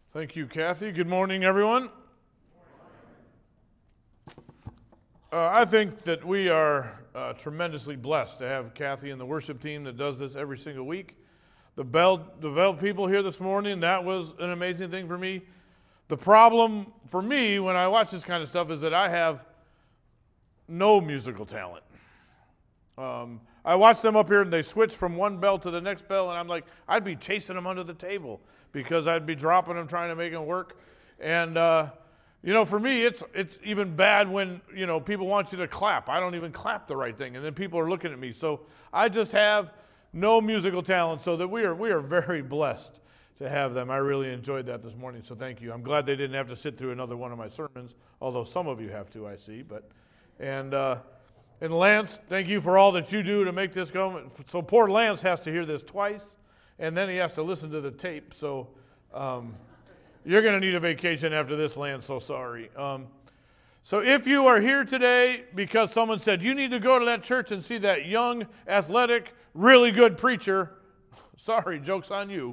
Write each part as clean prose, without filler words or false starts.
Thank you, Kathy. Good morning, everyone. I think that we are tremendously blessed to have Kathy and the worship team that does this every single week. The Bell people here this morning, that was an amazing thing for me. The problem for me when I watch this kind of stuff is that I have no musical talent. I watch them up here and they switch from one bell to the next bell, and I'm like, I'd be chasing them under the table because I'd be dropping them trying to make them work. And, for me, it's even bad when, people want you to clap. I don't even clap the right thing, and then people are looking at me. So I just have no musical talent, so that we are very blessed to have them. I really enjoyed that this morning, so thank you. I'm glad they didn't have to sit through another one of my sermons, although some of you have to, I see. And Lance, thank you for all that you do to make this go. So poor Lance has to hear this twice, and then he has to listen to the tape. So you're going to need a vacation after this, Lance, so sorry. So if you are here today because someone said, you need to go to that church and see that young, athletic, really good preacher, sorry, joke's on you.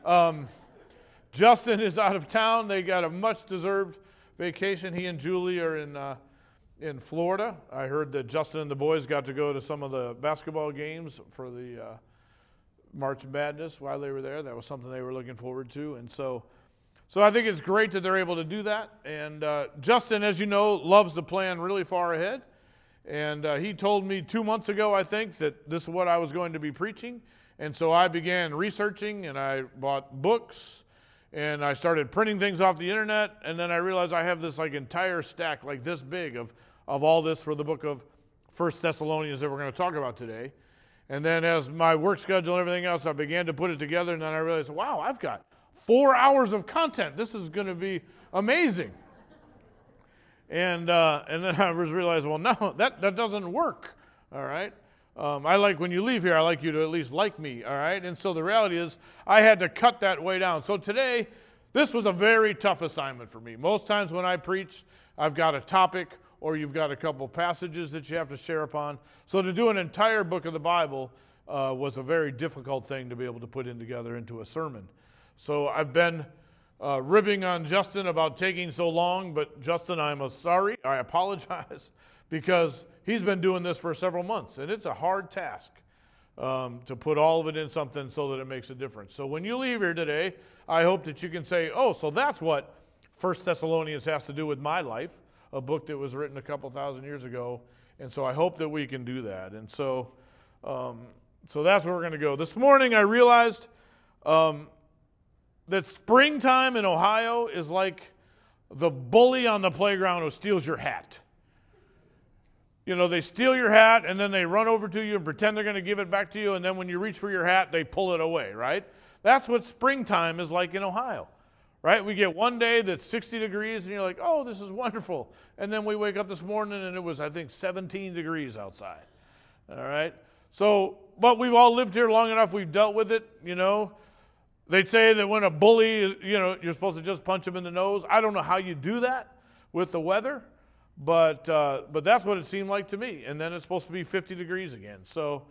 Justin is out of town. They got a much-deserved vacation. He and Julie are in Florida. I heard that Justin and the boys got to go to some of the basketball games for the March Madness while they were there. That was something they were looking forward to. And so I think it's great that they're able to do that. And Justin, as you know, loves to plan really far ahead. And he told me 2 months ago, I think, that this is what I was going to be preaching. And so I began researching, and I bought books, and I started printing things off the internet. And then I realized I have this entire stack like this big of all this for the book of 1 Thessalonians that we're going to talk about today. And then as my work schedule and everything else, I began to put it together, and then I realized, wow, I've got 4 hours of content. This is going to be amazing. And then I was realizing, well, no, that doesn't work, all right? I like when you leave here, I like you to at least like me, all right? And so the reality is I had to cut that way down. So today, this was a very tough assignment for me. Most times when I preach, I've got a topic or you've got a couple passages that you have to share upon. So to do an entire book of the Bible was a very difficult thing to be able to put together into a sermon. So I've been ribbing on Justin about taking so long, but Justin, I'm sorry. I apologize because he's been doing this for several months, and it's a hard task to put all of it in something so that it makes a difference. So when you leave here today, I hope that you can say, oh, so that's what 1 Thessalonians has to do with my life, a book that was written a couple thousand years ago. And so I hope that we can do that. And so that's where we're going to go. This morning I realized that springtime in Ohio is like the bully on the playground who steals your hat. They steal your hat, and then they run over to you and pretend they're going to give it back to you, and then when you reach for your hat, they pull it away, right? That's what springtime is like in Ohio, right? We get one day that's 60 degrees, and you're like, oh, this is wonderful. And then we wake up this morning, and it was, I think, 17 degrees outside, all right? So, but we've all lived here long enough. We've dealt with it, They'd say that when a bully, you're supposed to just punch him in the nose. I don't know how you do that with the weather. But that's what it seemed like to me. And then it's supposed to be 50 degrees again. So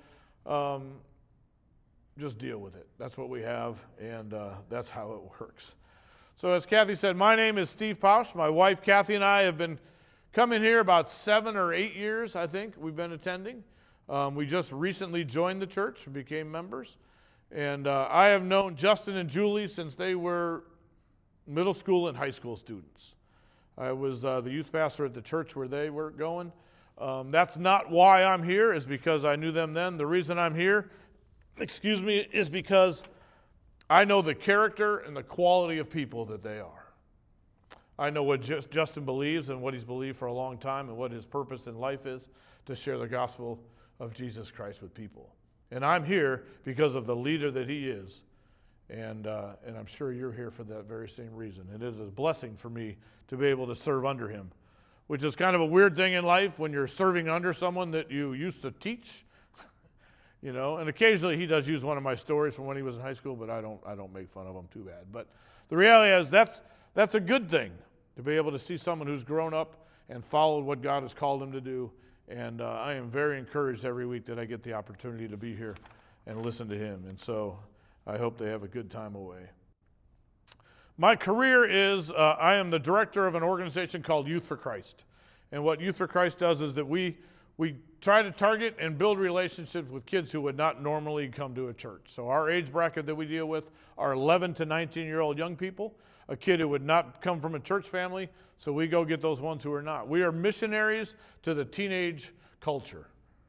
just deal with it. That's what we have, and that's how it works. So as Kathy said, my name is Steve Pausch. My wife Kathy and I have been coming here about 7 or 8 years, I think, we've been attending. We just recently joined the church and became members. And I have known Justin and Julie since they were middle school and high school students. I was the youth pastor at the church where they were going. That's not why I'm here, is because I knew them then. The reason I'm here, is because I know the character and the quality of people that they are. I know what Justin believes and what he's believed for a long time and what his purpose in life is, to share the gospel of Jesus Christ with people. And I'm here because of the leader that he is. And I'm sure you're here for that very same reason. It is a blessing for me to be able to serve under him, which is kind of a weird thing in life when you're serving under someone that you used to teach, And occasionally he does use one of my stories from when he was in high school, but I don't make fun of him too bad. But the reality is that's a good thing, to be able to see someone who's grown up and followed what God has called him to do. And I am very encouraged every week that I get the opportunity to be here and listen to him. And so I hope they have a good time away. My career is I am the director of an organization called Youth for Christ. And what Youth for Christ does is that we try to target and build relationships with kids who would not normally come to a church. So our age bracket that we deal with are 11 to 19-year-old young people, a kid who would not come from a church family, so we go get those ones who are not. We are missionaries to the teenage culture.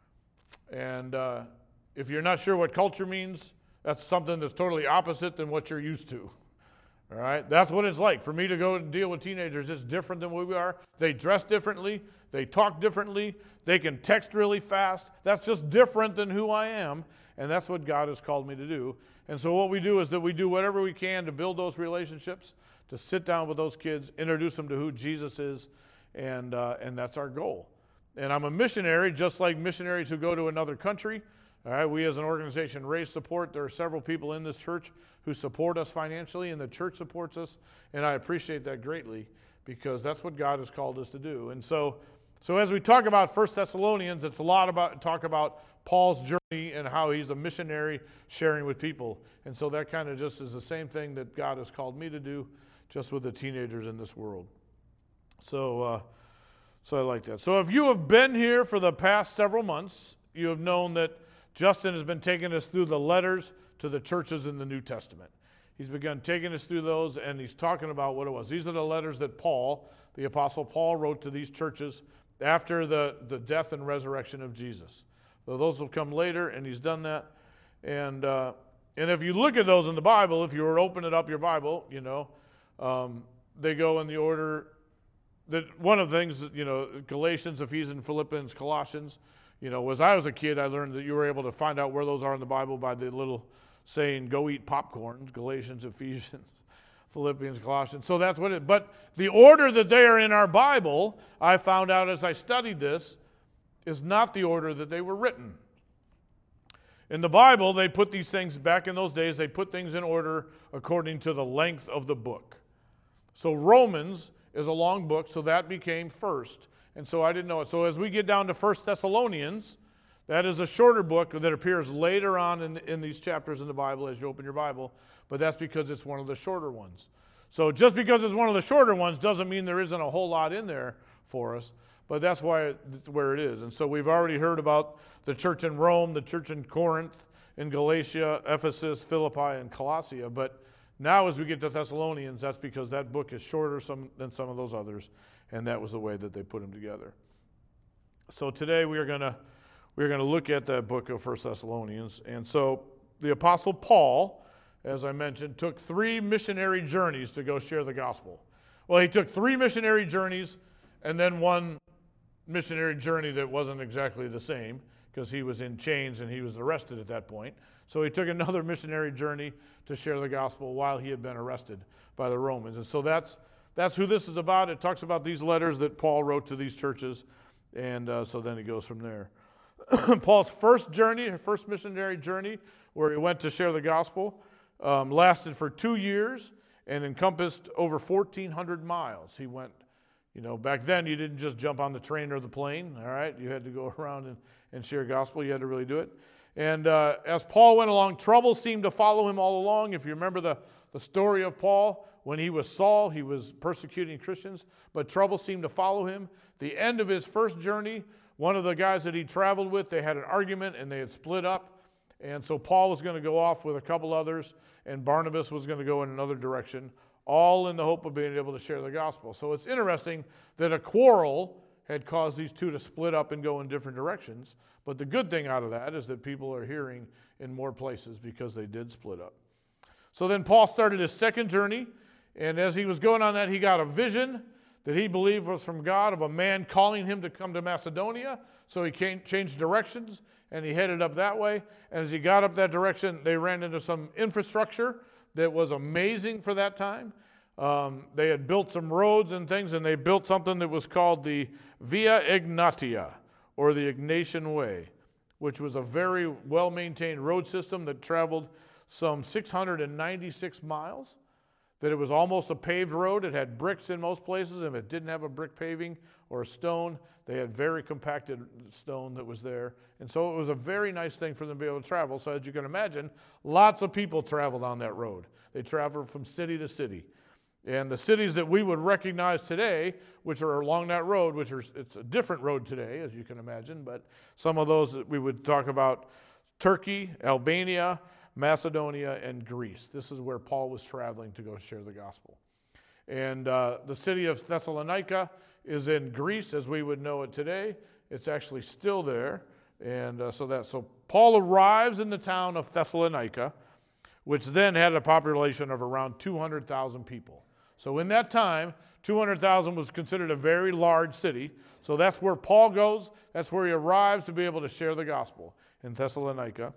And if you're not sure what culture means, that's something that's totally opposite than what you're used to. All right? That's what it's like. For me to go and deal with teenagers, it's different than we are. They dress differently. They talk differently. They can text really fast. That's just different than who I am, and that's what God has called me to do. And so what we do is that we do whatever we can to build those relationships, to sit down with those kids, introduce them to who Jesus is, and that's our goal. And I'm a missionary, just like missionaries who go to another country. All right, we as an organization raise support. There are several people in this church who support us financially, and the church supports us, and I appreciate that greatly because that's what God has called us to do. And so as we talk about 1 Thessalonians, it's a lot about talk about Paul's journey and how he's a missionary sharing with people. And so that kind of just is the same thing that God has called me to do, just with the teenagers in this world. So I like that. So if you have been here for the past several months, you have known that Justin has been taking us through the letters to the churches in the New Testament. He's begun taking us through those, and he's talking about what it was. These are the letters that Paul, the Apostle Paul, wrote to these churches after the death and resurrection of Jesus. So those will come later, and he's done that. And if you look at those in the Bible, if you were to open it up your Bible, they go in the order that one of the things, Galatians, Ephesians, Philippians, Colossians, as I was a kid, I learned that you were able to find out where those are in the Bible by the little saying, go eat popcorn, Galatians, Ephesians, Philippians, Colossians. So that's what but the order that they are in our Bible, I found out as I studied this, is not the order that they were written. In the Bible, they put these things, back in those days, they put things in order according to the length of the book. So Romans is a long book, so that became first. And so I didn't know it. So as we get down to 1 Thessalonians, that is a shorter book that appears later on in these chapters in the Bible as you open your Bible, but that's because it's one of the shorter ones. So just because it's one of the shorter ones doesn't mean there isn't a whole lot in there for us, but that's why it's where it is. And so we've already heard about the church in Rome, the church in Corinth, in Galatia, Ephesus, Philippi, and Colossia, but now as we get to Thessalonians, that's because that book is shorter than some of those others, and that was the way that they put them together. So today we're going to look at that book of 1 Thessalonians. And so the Apostle Paul, as I mentioned, took 3 missionary journeys to go share the gospel. Well, he took 3 missionary journeys and then one missionary journey that wasn't exactly the same because he was in chains and he was arrested at that point. So he took another missionary journey to share the gospel while he had been arrested by the Romans. And so that's who this is about. It talks about these letters that Paul wrote to these churches, and so then he goes from there. Paul's first missionary journey, where he went to share the gospel, lasted for 2 years and encompassed over 1,400 miles. He went, back then you didn't just jump on the train or the plane, all right? You had to go around and share gospel. You had to really do it. And as Paul went along, trouble seemed to follow him all along. If you remember the story of Paul, when he was Saul, he was persecuting Christians, but trouble seemed to follow him. The end of his first journey, one of the guys that he traveled with, they had an argument and they had split up. And so Paul was going to go off with a couple others, and Barnabas was going to go in another direction, all in the hope of being able to share the gospel. So it's interesting that a quarrel had caused these two to split up and go in different directions. But the good thing out of that is that people are hearing in more places because they did split up. So then Paul started his second journey, and as he was going on that, he got a vision that he believed was from God of a man calling him to come to Macedonia. So he changed directions, and he headed up that way. And as he got up that direction, they ran into some infrastructure that was amazing for that time. They had built some roads and things, and they built something that was called the Via Egnatia, or the Ignatian Way, which was a very well-maintained road system that traveled some 696 miles, that it was almost a paved road. It had bricks in most places. If it didn't have a brick paving or a stone, they had very compacted stone that was there. And so it was a very nice thing for them to be able to travel. So as you can imagine, lots of people traveled on that road. They traveled from city to city. And the cities that we would recognize today, which are along that road, it's a different road today, as you can imagine, but some of those that we would talk about: Turkey, Albania, Macedonia, and Greece. This is where Paul was traveling to go share the gospel. And the city of Thessalonica is in Greece as we would know it today. It's actually still there. And so Paul arrives in the town of Thessalonica, which then had a population of around 200,000 people. So in that time, 200,000 was considered a very large city. So that's where Paul goes. That's where he arrives to be able to share the gospel, in Thessalonica.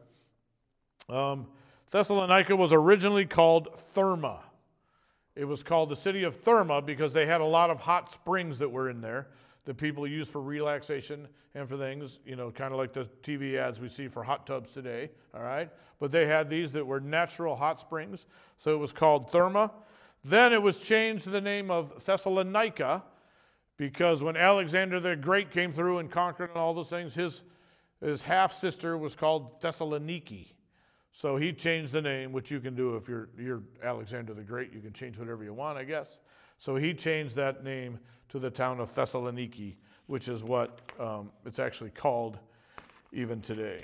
Thessalonica was originally called Therma. It was called the city of Therma because they had a lot of hot springs that were in there that people use for relaxation and for things, kind of like the TV ads we see for hot tubs today, all right? But they had these that were natural hot springs, so it was called Therma. Then it was changed to the name of Thessalonica because when Alexander the Great came through and conquered and all those things, his half-sister was called Thessaloniki. So he changed the name, which you can do if you're Alexander the Great. You can change whatever you want, I guess. So he changed that name to the town of Thessaloniki, which is what it's actually called even today.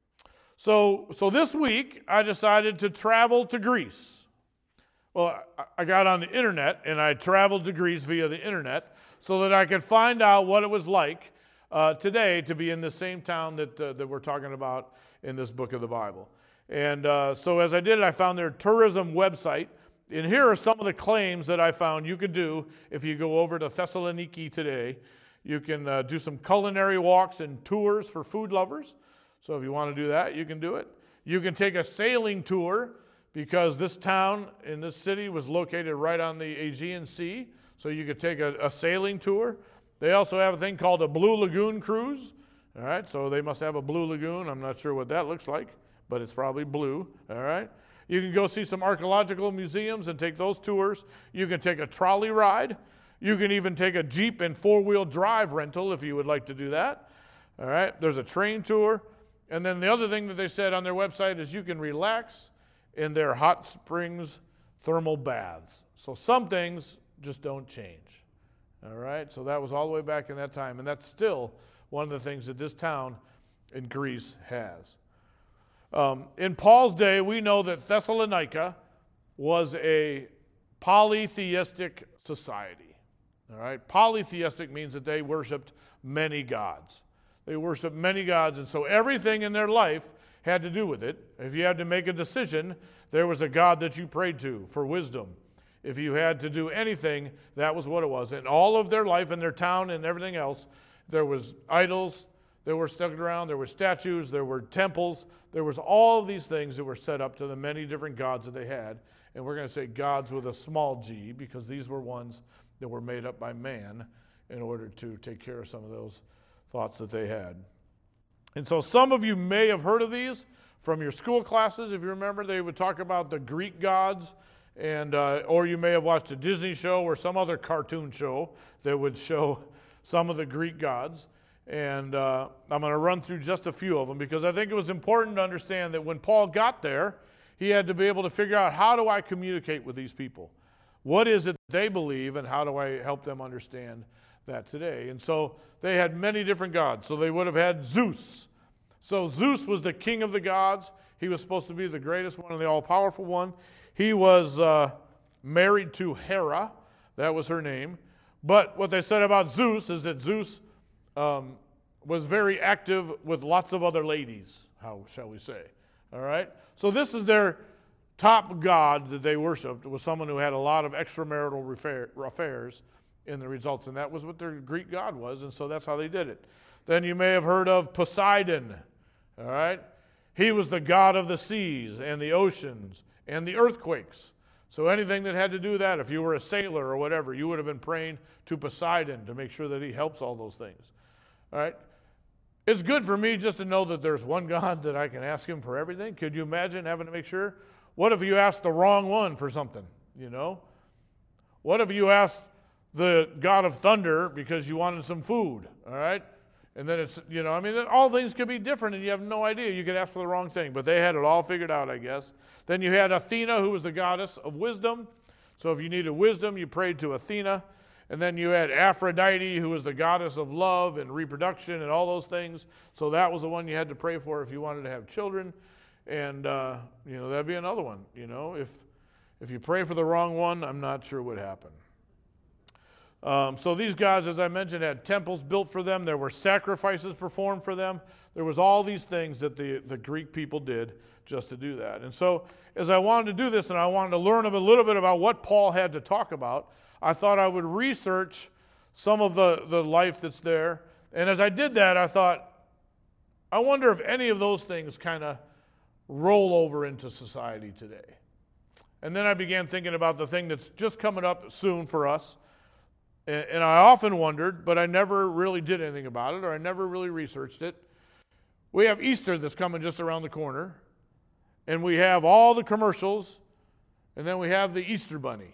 So this week, I decided to travel to Greece. Well, I got on the internet, and I traveled to Greece via the internet so that I could find out what it was like today to be in the same town that we're talking about in this book of the Bible. And so as I did, I found their tourism website. And here are some of the claims that I found you could do if you go over to Thessaloniki today. You can do some culinary walks and tours for food lovers. So if you want to do that, you can do it. You can take a sailing tour because this town in this city was located right on the Aegean Sea. So you could take a sailing tour. They also have a thing called a Blue Lagoon cruise. All right, so they must have a Blue Lagoon. I'm not sure what that looks like, but it's probably blue. All right. You can go see some archaeological museums and take those tours. You can take a trolley ride. You can even take a Jeep and four-wheel drive rental if you would like to do that. All right. There's a train tour. And then the other thing that they said on their website is you can relax in their hot springs thermal baths. So some things just don't change. All right. So that was all the way back in that time. And that's still one of the things that this town in Greece has. In Paul's day, we know that Thessalonica was a polytheistic society. All right, polytheistic means that they worshipped many gods. They worshiped many gods, and so everything in their life had to do with it. If you had to make a decision, there was a god that you prayed to for wisdom. If you had to do anything, that was what it was. In all of their life, in their town and everything else, there was idols that were stuck around, there were statues, there were temples, there was all of these things that were set up to the many different gods that they had. And we're going to say gods with a small g because these were ones that were made up by man in order to take care of some of those thoughts that they had. And so some of you may have heard of these from your school classes. If you remember, they would talk about the Greek gods, and or you may have watched a Disney show or some other cartoon show that would show some of the Greek gods. And I'm going to run through just a few of them because I think it was important to understand that when Paul got there, he had to be able to figure out, how do I communicate with these people? What is it they believe, and how do I help them understand that today? And so they had many different gods. So they would have had Zeus. So Zeus was the king of the gods. He was supposed to be the greatest one and the all-powerful one. He was married to Hera. That was her name. But what they said about Zeus is that Zeus was very active with lots of other ladies, how shall we say. All right? So this is their top god that they worshipped, was someone who had a lot of extramarital affairs in the results, and that was what their Greek god was, and so that's how they did it. Then you may have heard of Poseidon. All right? He was the god of the seas and the oceans and the earthquakes. So anything that had to do with that, if you were a sailor or whatever, you would have been praying to Poseidon to make sure that he helps all those things. All right? It's good for me just to know that there's one God that I can ask him for everything. Could you imagine having to make sure? What if you asked the wrong one for something, you know? What if you asked the God of thunder because you wanted some food, all right? And then it's, all things could be different and you have no idea. You could ask for the wrong thing, but they had it all figured out, I guess. Then you had Athena, who was the goddess of wisdom. So if you needed wisdom, you prayed to Athena. And then you had Aphrodite, who was the goddess of love and reproduction and all those things. So that was the one you had to pray for if you wanted to have children. And, that'd be another one. If you pray for the wrong one, I'm not sure what happened. So these gods, as I mentioned, had temples built for them. There were sacrifices performed for them. There was all these things that the Greek people did just to do that. And so as I wanted to do this and I wanted to learn a little bit about what Paul had to talk about, I thought I would research some of the life that's there. And as I did that, I thought, I wonder if any of those things kind of roll over into society today. And then I began thinking about the thing that's just coming up soon for us. And I often wondered, but I never really did anything about it, or I never really researched it. We have Easter that's coming just around the corner. And we have all the commercials. And then we have the Easter Bunny.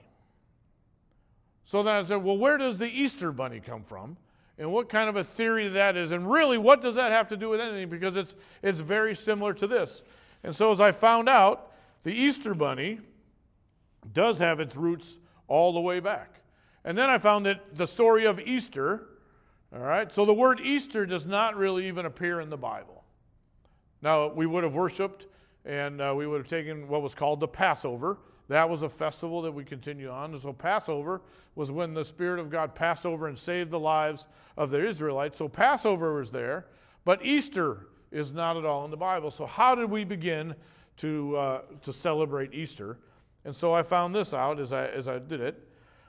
So then I said, well, where does the Easter Bunny come from? And what kind of a theory that is? And really, what does that have to do with anything? Because it's very similar to this. And so as I found out, the Easter Bunny does have its roots all the way back. And then I found that the story of Easter, all right, so the word Easter does not really even appear in the Bible. Now, we would have worshiped and we would have taken what was called the Passover. That was a festival that we continue on. And so Passover was when the Spirit of God passed over and saved the lives of the Israelites. So Passover was there, but Easter is not at all in the Bible. So how did we begin to celebrate Easter? And so I found this out as I did it.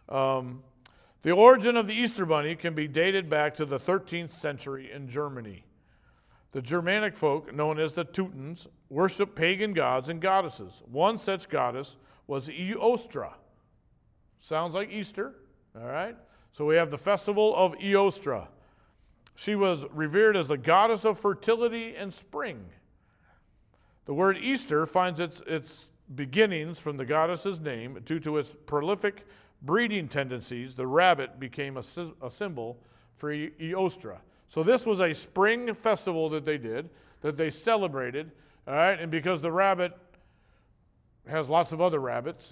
The origin of the Easter Bunny can be dated back to the 13th century in Germany. The Germanic folk, known as the Teutons, worshiped pagan gods and goddesses. One such goddess was Eostra. Sounds like Easter, all right? So we have the festival of Eostra. She was revered as the goddess of fertility and spring. The word Easter finds its beginnings from the goddess's name. Due to its prolific breeding tendencies, the rabbit became a symbol for Eostra. So this was a spring festival that they did, that they celebrated, all right? And because the rabbit has lots of other rabbits,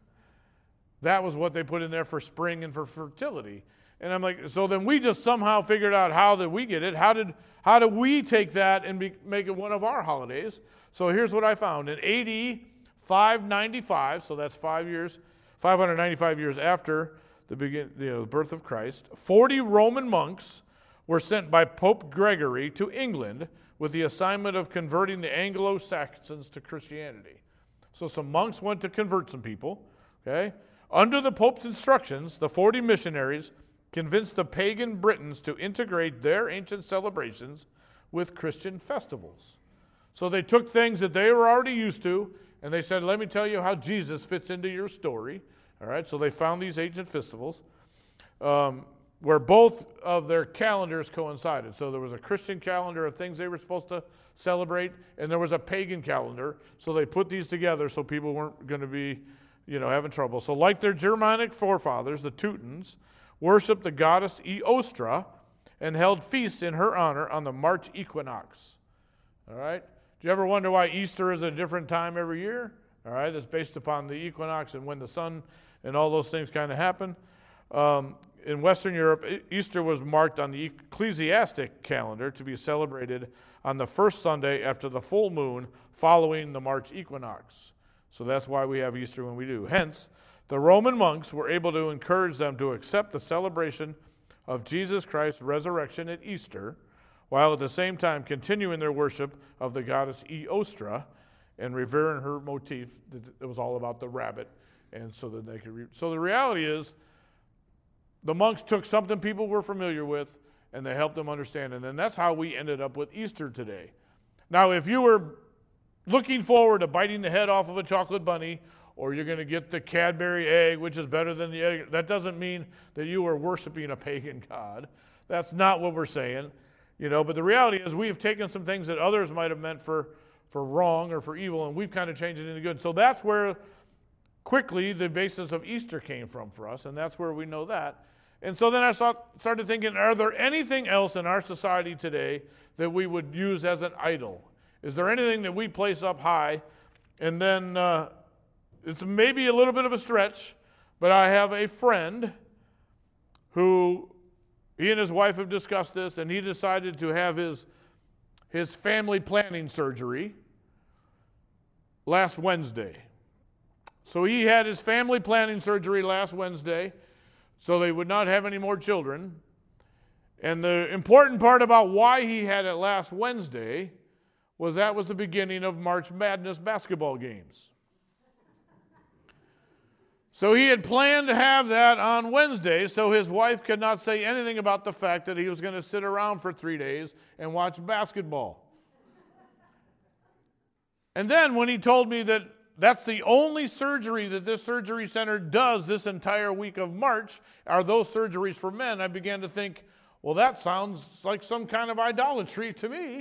that was what they put in there for spring and for fertility. And I'm like, so then we just somehow figured out how did we get it? How did we take that and make it one of our holidays? So here's what I found. In AD 595, so that's 595 years after the birth of Christ, 40 Roman monks were sent by Pope Gregory to England with the assignment of converting the Anglo-Saxons to Christianity. So some monks went to convert some people, okay? Under the Pope's instructions, the 40 missionaries convinced the pagan Britons to integrate their ancient celebrations with Christian festivals. So they took things that they were already used to, and they said, let me tell you how Jesus fits into your story. All right, so they found these ancient festivals where both of their calendars coincided. So there was a Christian calendar of things they were supposed to celebrate, and there was a pagan calendar. So they put these together so people weren't going to be, having trouble. So like their Germanic forefathers, the Teutons, worshiped the goddess Eostra and held feasts in her honor on the March equinox. All right? Do you ever wonder why Easter is a different time every year? All right, it's based upon the equinox and when the sun and all those things kind of happen. In Western Europe, Easter was marked on the ecclesiastic calendar to be celebrated on the first Sunday after the full moon following the March equinox. So that's why we have Easter when we do. Hence, the Roman monks were able to encourage them to accept the celebration of Jesus Christ's resurrection at Easter, while at the same time continuing their worship of the goddess Eostra and revering her motif that it was all about the rabbit, and so that they could. So the reality is, the monks took something people were familiar with, and they helped them understand, and then that's how we ended up with Easter today. Now, if you were looking forward to biting the head off of a chocolate bunny, or you're going to get the Cadbury egg, which is better than the egg, that doesn't mean that you are worshiping a pagan god. That's not what we're saying. But the reality is we have taken some things that others might have meant for wrong or for evil, and we've kind of changed it into good. So that's where quickly the basis of Easter came from for us, and that's where we know that. And so then I started thinking, are there anything else in our society today that we would use as an idol? Is there anything that we place up high? And then it's maybe a little bit of a stretch, But I have a friend who, he and his wife have discussed this, and he decided to have his family planning surgery last Wednesday. So he had his family planning surgery last Wednesday, so they would not have any more children. And the important part about why he had it last Wednesday was that was the beginning of March Madness basketball games. So he had planned to have that on Wednesday, so his wife could not say anything about the fact that he was going to sit around for 3 days and watch basketball. And then when he told me that that's the only surgery that this surgery center does this entire week of March, are those surgeries for men, I began to think, well, that sounds like some kind of idolatry to me.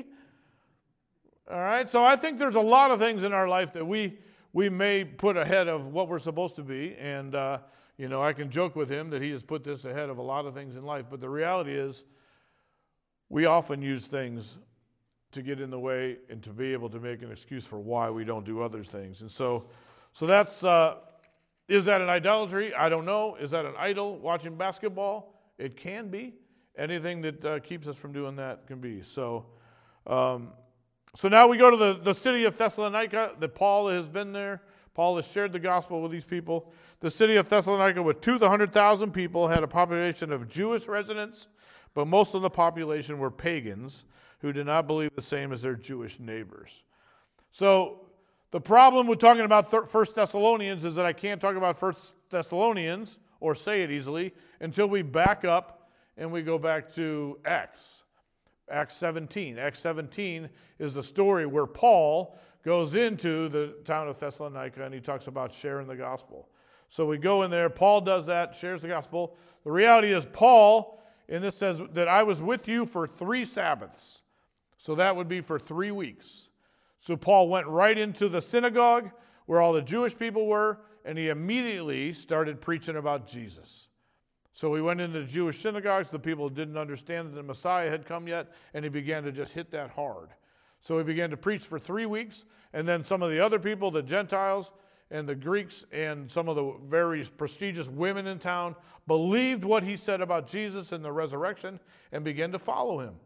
All right, so I think there's a lot of things in our life that we may put ahead of what we're supposed to be. And, I can joke with him that he has put this ahead of a lot of things in life. But the reality is we often use things to get in the way and to be able to make an excuse for why we don't do other things. And so that's, is that an idolatry? I don't know. Is that an idol, watching basketball? It can be. Anything that keeps us from doing that can be. So now we go to the city of Thessalonica, that Paul has been there. Paul has shared the gospel with these people. The city of Thessalonica, with 200,000 people, had a population of Jewish residents, but most of the population were pagans who did not believe the same as their Jewish neighbors. So the problem with talking about 1 Thessalonians is that I can't talk about 1 Thessalonians, or say it easily, until we back up and we go back to Acts 17. Acts 17 is the story where Paul goes into the town of Thessalonica and he talks about sharing the gospel. So we go in there, Paul does that, shares the gospel. The reality is Paul, and this says that I was with you for 3 Sabbaths. So that would be for 3 weeks. So Paul went right into the synagogue where all the Jewish people were, and he immediately started preaching about Jesus. So he went into the Jewish synagogues. The people didn't understand that the Messiah had come yet, and he began to just hit that hard. So he began to preach for 3 weeks, and then some of the other people, the Gentiles and the Greeks and some of the very prestigious women in town, believed what he said about Jesus and the resurrection and began to follow him.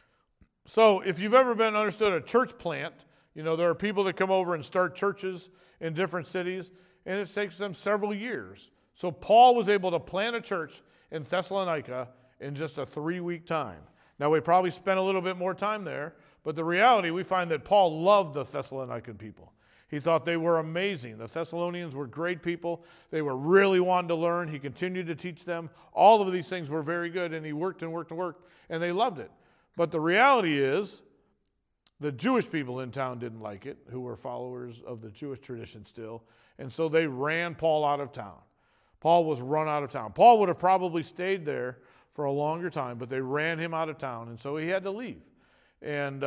So if you've ever been understood a church plant, there are people that come over and start churches in different cities, and it takes them several years. So Paul was able to plant a church in Thessalonica in just a 3-week time. Now, we probably spent a little bit more time there, but the reality, we find that Paul loved the Thessalonican people. He thought they were amazing. The Thessalonians were great people. They were really wanting to learn. He continued to teach them. All of these things were very good, and he worked and worked and worked, and they loved it. But the reality is, the Jewish people in town didn't like it, who were followers of the Jewish tradition still, and so they ran Paul out of town. Paul was run out of town. Paul would have probably stayed there for a longer time, but they ran him out of town, and so he had to leave. And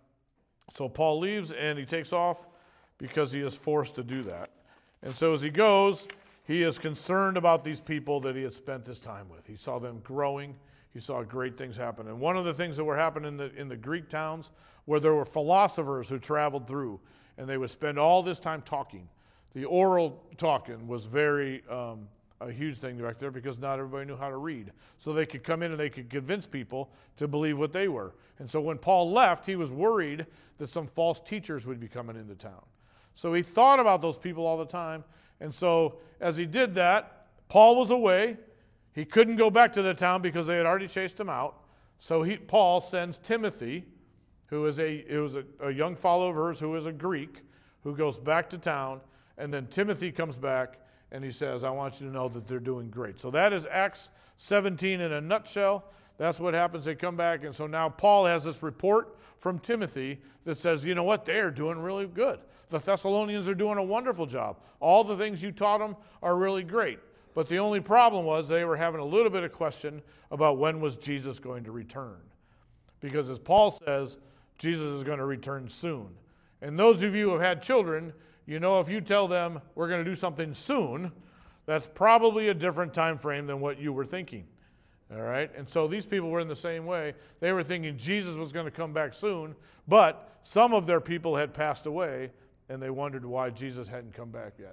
so Paul leaves, and he takes off because he is forced to do that. And so as he goes, he is concerned about these people that he had spent this time with. He saw them growing. He saw great things happen. And one of the things that were happening in the Greek towns where there were philosophers who traveled through, and they would spend all this time talking. The oral talking was very a huge thing back there because not everybody knew how to read. So they could come in and they could convince people to believe what they were. And so when Paul left, he was worried that some false teachers would be coming into town. So he thought about those people all the time. And so as he did that, Paul was away. He couldn't go back to the town because they had already chased him out. So Paul sends Timothy, who was a young follower of hers, who is a Greek, who goes back to town. And then Timothy comes back and he says, I want you to know that they're doing great. So that is Acts 17 in a nutshell. That's what happens. They come back. And so now Paul has this report from Timothy that says, you know what? They are doing really good. The Thessalonians are doing a wonderful job. All the things you taught them are really great. But the only problem was they were having a little bit of question about when was Jesus going to return. Because as Paul says, Jesus is going to return soon. And those of you who have had children, you know if you tell them we're going to do something soon, that's probably a different time frame than what you were thinking. All right? And so these people were in the same way. They were thinking Jesus was going to come back soon, but some of their people had passed away, and they wondered why Jesus hadn't come back yet.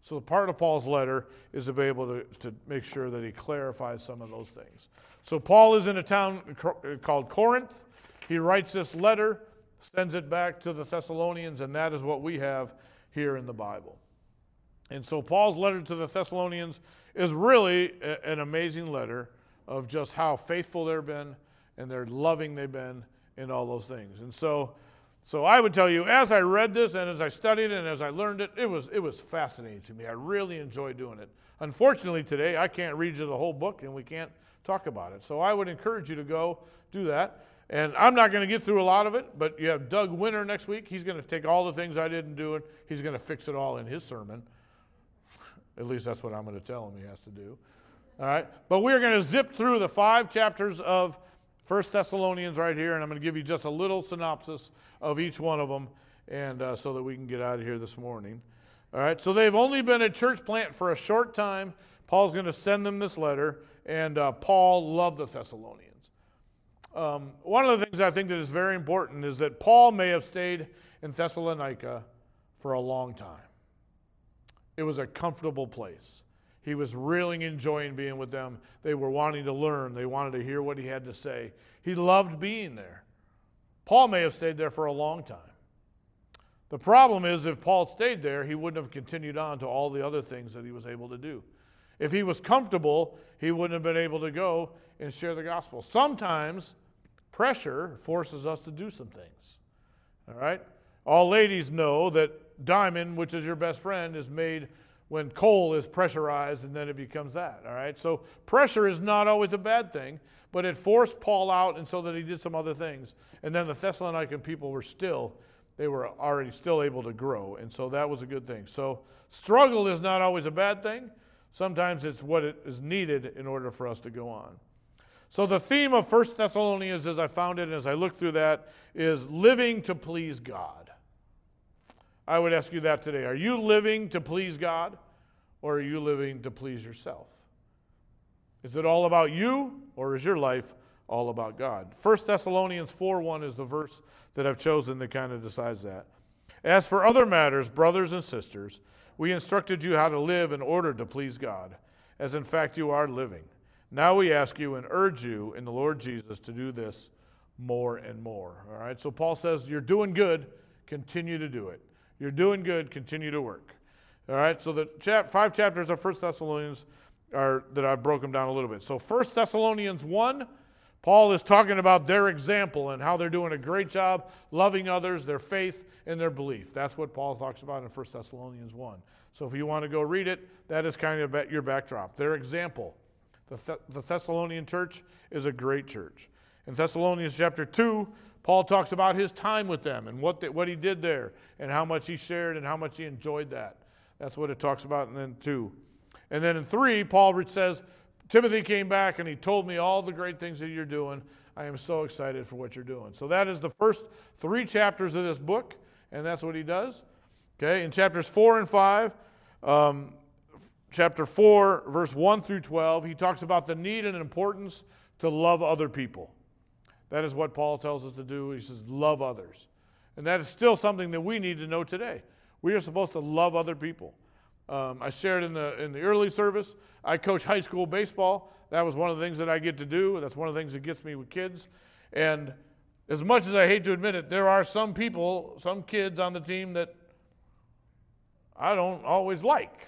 So part of Paul's letter is to be able to make sure that he clarifies some of those things. So Paul is in a town called Corinth. He writes this letter, sends it back to the Thessalonians, and that is what we have here in the Bible. And so Paul's letter to the Thessalonians is really an amazing letter of just how faithful they've been and their loving they've been in all those things. And so I would tell you, as I read this and as I studied it and as I learned it, it was fascinating to me. I really enjoyed doing it. Unfortunately, today, I can't read you the whole book and we can't talk about it. So I would encourage you to go do that. And I'm not going to get through a lot of it, but you have Doug Winter next week. He's going to take all the things I didn't do and he's going to fix it all in his sermon. At least that's what I'm going to tell him he has to do. All right? But we're going to zip through the 5 chapters of 1 Thessalonians right here, and I'm going to give you just a little synopsis of each one of them, and so that we can get out of here this morning. All right, so they've only been a church plant for a short time. Paul's going to send them this letter, and Paul loved the Thessalonians. One of the things I think that is very important is that Paul may have stayed in Thessalonica for a long time. It was a comfortable place. He was really enjoying being with them. They were wanting to learn. They wanted to hear what he had to say. He loved being there. Paul may have stayed there for a long time. The problem is if Paul stayed there, he wouldn't have continued on to all the other things that he was able to do. If he was comfortable, he wouldn't have been able to go and share the gospel. Sometimes pressure forces us to do some things. All right? All ladies know that diamond, which is your best friend, is made when coal is pressurized, and then it becomes that, all right? So pressure is not always a bad thing, but it forced Paul out, and so that he did some other things. And then the Thessalonican people were already still able to grow, and so that was a good thing. So struggle is not always a bad thing. Sometimes it's what is needed in order for us to go on. So the theme of 1 Thessalonians, as I found it and as I looked through that, is living to please God. I would ask you that today. Are you living to please God, or are you living to please yourself? Is it all about you, or is your life all about God? 1 Thessalonians 4:1 is the verse that I've chosen that kind of decides that. As for other matters, brothers and sisters, we instructed you how to live in order to please God, as in fact you are living. Now we ask you and urge you in the Lord Jesus to do this more and more. All right, so Paul says, you're doing good, continue to do it. You're doing good, continue to work. All right, so the 5 chapters of 1 Thessalonians are that I've broken down a little bit. So 1 Thessalonians 1, Paul is talking about their example and how they're doing a great job loving others, their faith, and their belief. That's what Paul talks about in 1 Thessalonians 1. So if you want to go read it, that is kind of your backdrop. Their example. The Thessalonian church is a great church. In Thessalonians chapter 2, Paul talks about his time with them and what he did there and how much he shared and how much he enjoyed that. That's what it talks about in then 2. And then in 3, Paul says, Timothy came back and he told me all the great things that you're doing. I am so excited for what you're doing. So that is the first 3 chapters of this book, and that's what he does. Okay, in chapters 4 and 5, chapter 4, verse 1 through 12, he talks about the need and importance to love other people. That is what Paul tells us to do. He says, love others. And that is still something that we need to know today. We are supposed to love other people. I shared in the early service, I coach high school baseball. That was one of the things that I get to do. That's one of the things that gets me with kids. And as much as I hate to admit it, there are some people, some kids on the team that I don't always like.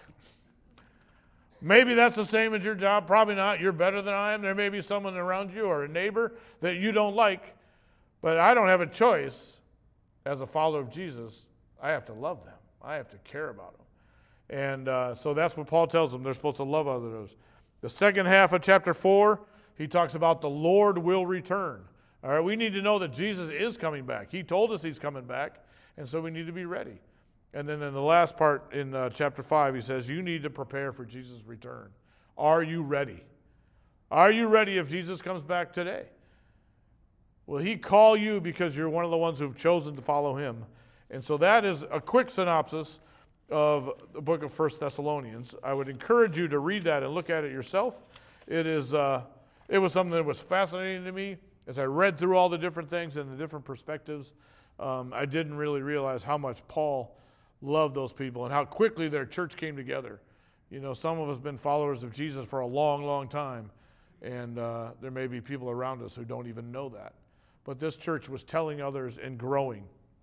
Maybe that's the same as your job. Probably not. You're better than I am. There may be someone around you or a neighbor that you don't like. But I don't have a choice. As a follower of Jesus, I have to love them. I have to care about them. And so that's what Paul tells them. They're supposed to love others. The second half of chapter 4, he talks about the Lord will return. All right, we need to know that Jesus is coming back. He told us he's coming back, and so we need to be ready. And then in the last part in chapter 5, he says, you need to prepare for Jesus' return. Are you ready? Are you ready if Jesus comes back today? Will he call you because you're one of the ones who've chosen to follow him? And so that is a quick synopsis of the book of 1 Thessalonians. I would encourage you to read that and look at it yourself. It was something that was fascinating to me. As I read through all the different things and the different perspectives, I didn't really realize how much Paul love those people and how quickly their church came together. You know, some of us have been followers of Jesus for a long, long time, and there may be people around us who don't even know that. But this church was telling others and growing.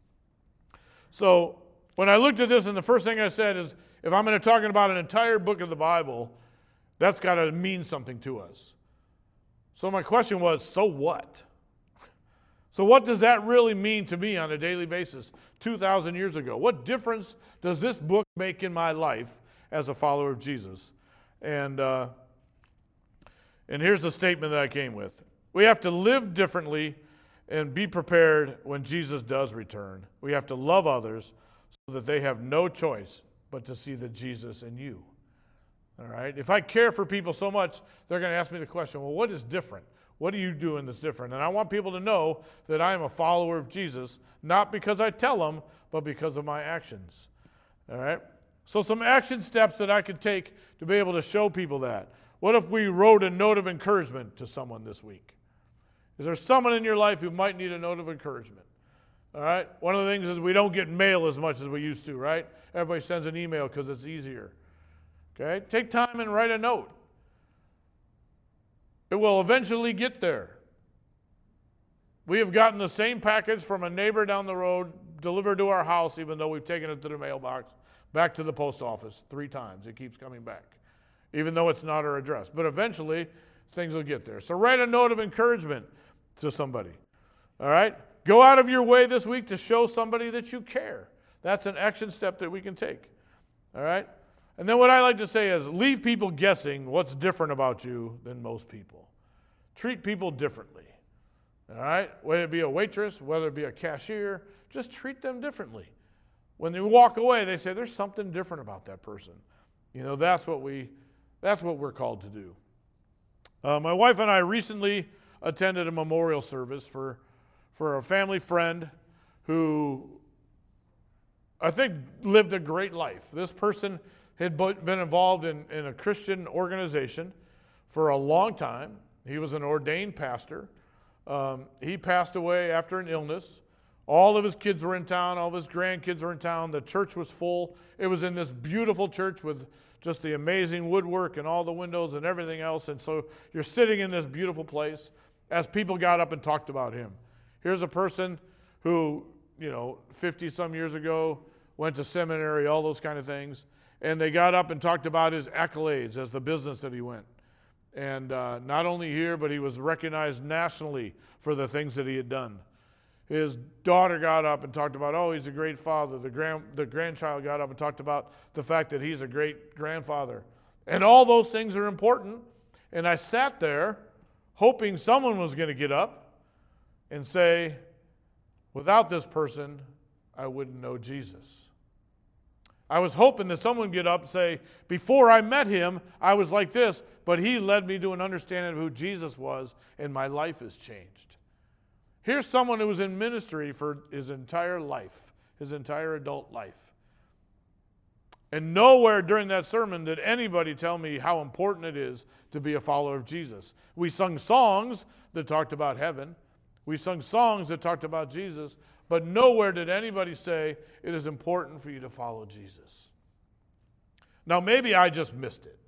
So when I looked at this, and the first thing I said is, if I'm going to talk about an entire book of the Bible, that's got to mean something to us. So my question was, so what? So what does that really mean to me on a daily basis 2,000 years ago? What difference does this book make in my life as a follower of Jesus? And here's the statement that I came with. We have to live differently and be prepared when Jesus does return. We have to love others so that they have no choice but to see the Jesus in you. All right? If I care for people so much, they're going to ask me the question, well, what is different? What are you doing that's different? And I want people to know that I am a follower of Jesus, not because I tell them, but because of my actions. All right? So some action steps that I could take to be able to show people that. What if we wrote a note of encouragement to someone this week? Is there someone in your life who might need a note of encouragement? All right? One of the things is we don't get mail as much as we used to, right? Everybody sends an email because it's easier. Okay? Take time and write a note. It will eventually get there. We have gotten the same package from a neighbor down the road delivered to our house, even though we've taken it to the mailbox, back to the post office 3 times. It keeps coming back, even though it's not our address. But eventually, things will get there. So write a note of encouragement to somebody. All right? Go out of your way this week to show somebody that you care. That's an action step that we can take. All right? And then what I like to say is leave people guessing what's different about you than most people. Treat people differently. All right? Whether it be a waitress, whether it be a cashier, just treat them differently. When they walk away, they say, there's something different about that person. You know, that's what we're called to do. My wife and I recently attended a memorial service for a family friend who I think lived a great life. This person had been involved in a Christian organization for a long time. He was an ordained pastor. He passed away after an illness. All of his kids were in town. All of his grandkids were in town. The church was full. It was in this beautiful church with just the amazing woodwork and all the windows and everything else. And so you're sitting in this beautiful place as people got up and talked about him. Here's a person who, 50-some years ago went to seminary, all those kind of things. And they got up and talked about his accolades as the business that he went. And not only here, but he was recognized nationally for the things that he had done. His daughter got up and talked about, he's a great father. The grandchild got up and talked about the fact that he's a great grandfather. And all those things are important. And I sat there hoping someone was going to get up and say, without this person, I wouldn't know Jesus. I was hoping that someone would get up and say, before I met him, I was like this, but he led me to an understanding of who Jesus was, and my life has changed. Here's someone who was in ministry for his entire life, his entire adult life. And nowhere during that sermon did anybody tell me how important it is to be a follower of Jesus. We sung songs that talked about heaven. We sung songs that talked about Jesus. But nowhere did anybody say it is important for you to follow Jesus. Now, maybe I just missed it.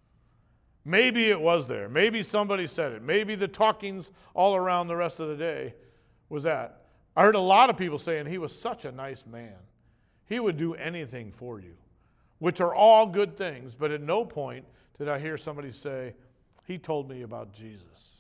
Maybe it was there. Maybe somebody said it. Maybe the talkings all around the rest of the day was that. I heard a lot of people saying he was such a nice man. He would do anything for you, which are all good things. But at no point did I hear somebody say, he told me about Jesus.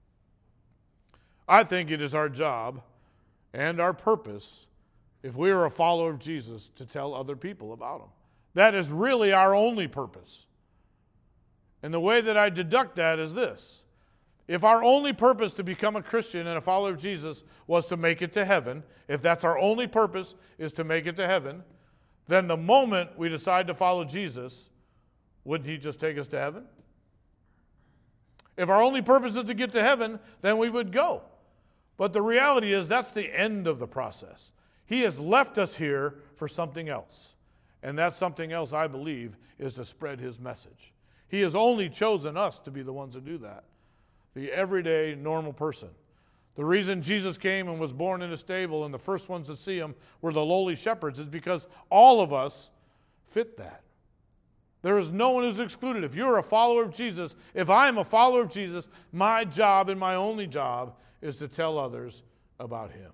I think it is our job and our purpose, if we are a follower of Jesus, to tell other people about him. That is really our only purpose. And the way that I deduct that is this. If our only purpose to become a Christian and a follower of Jesus was to make it to heaven, if that's our only purpose is to make it to heaven, then the moment we decide to follow Jesus, wouldn't he just take us to heaven? If our only purpose is to get to heaven, then we would go. But the reality is that's the end of the process. He has left us here for something else. And that something else, I believe, is to spread his message. He has only chosen us to be the ones who do that. The everyday, normal person. The reason Jesus came and was born in a stable and the first ones to see him were the lowly shepherds is because all of us fit that. There is no one who's excluded. If you're a follower of Jesus, if I'm a follower of Jesus, my job and my only job is to tell others about him.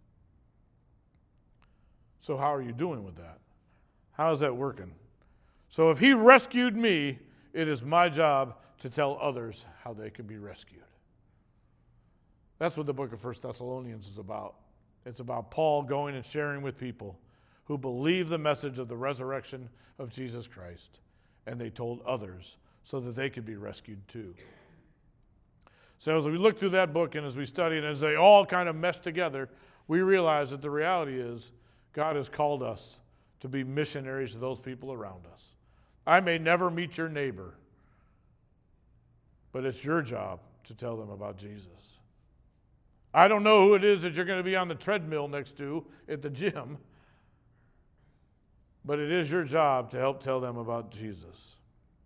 So how are you doing with that? How is that working? So if he rescued me, it is my job to tell others how they can be rescued. That's what the book of 1 Thessalonians is about. It's about Paul going and sharing with people who believe the message of the resurrection of Jesus Christ, and they told others so that they could be rescued too. So as we look through that book and as we study and as they all kind of mesh together, we realize that the reality is God has called us to be missionaries to those people around us. I may never meet your neighbor, but it's your job to tell them about Jesus. I don't know who it is that you're going to be on the treadmill next to at the gym, but it is your job to help tell them about Jesus.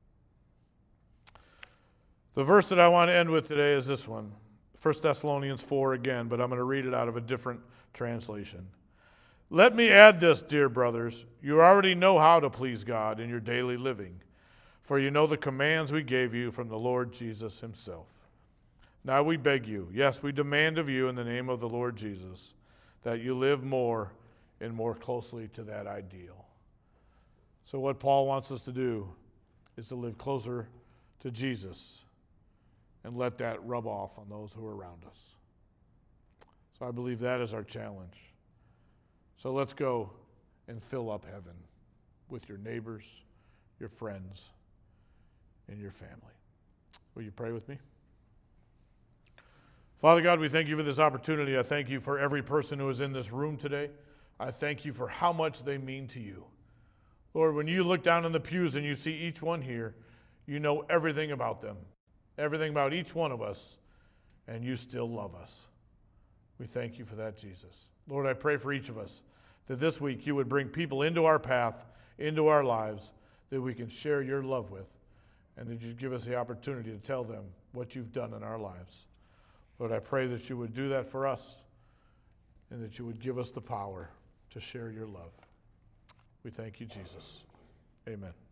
The verse that I want to end with today is this one, 1 Thessalonians 4 again, but I'm going to read it out of a different translation. Let me add this, dear brothers. You already know how to please God in your daily living, for you know the commands we gave you from the Lord Jesus himself. Now we beg you, yes, we demand of you in the name of the Lord Jesus, that you live more and more closely to that ideal. So what Paul wants us to do is to live closer to Jesus and let that rub off on those who are around us. So I believe that is our challenge. So let's go and fill up heaven with your neighbors, your friends, and your family. Will you pray with me? Father God, we thank you for this opportunity. I thank you for every person who is in this room today. I thank you for how much they mean to you. Lord, when you look down in the pews and you see each one here, you know everything about them, everything about each one of us, and you still love us. We thank you for that, Jesus. Lord, I pray for each of us that this week you would bring people into our path, into our lives, that we can share your love with, and that you'd give us the opportunity to tell them what you've done in our lives. Lord, I pray that you would do that for us and that you would give us the power to share your love. We thank you, Jesus. Amen.